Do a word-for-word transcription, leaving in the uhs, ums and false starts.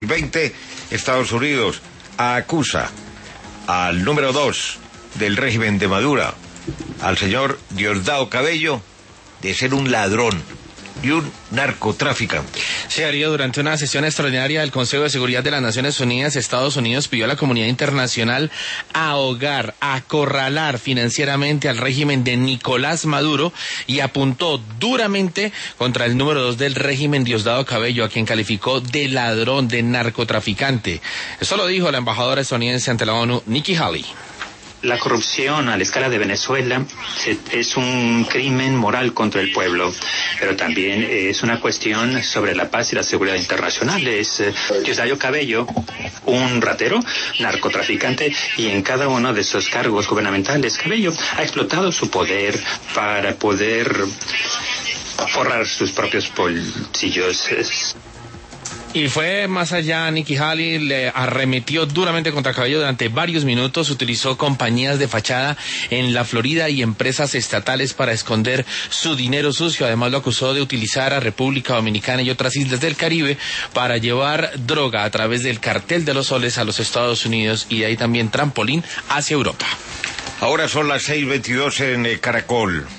veinte, Estados Unidos acusa al número dos del régimen de Maduro, al señor Diosdado Cabello, de ser un ladrón y un narcotraficante. Sí, Darío, durante una sesión extraordinaria del Consejo de Seguridad de las Naciones Unidas, Estados Unidos pidió a la comunidad internacional ahogar, acorralar financieramente al régimen de Nicolás Maduro y apuntó duramente contra el número dos del régimen, Diosdado Cabello, a quien calificó de ladrón, de narcotraficante. Eso lo dijo la embajadora estadounidense ante la ONU, Nikki Haley. La corrupción a la escala de Venezuela es un crimen moral contra el pueblo, pero también es una cuestión sobre la paz y la seguridad internacional. Es Diosdado Cabello, un ratero, narcotraficante, y en cada uno de esos cargos gubernamentales, Cabello ha explotado su poder para poder forrar sus propios bolsillos. Y fue más allá. Nikki Haley le arremetió duramente contra Cabello durante varios minutos, utilizó compañías de fachada en la Florida y empresas estatales para esconder su dinero sucio. Además lo acusó de utilizar a República Dominicana y otras islas del Caribe para llevar droga a través del cartel de los soles a los Estados Unidos y de ahí también trampolín hacia Europa. Ahora son las seis veintidós en Caracol.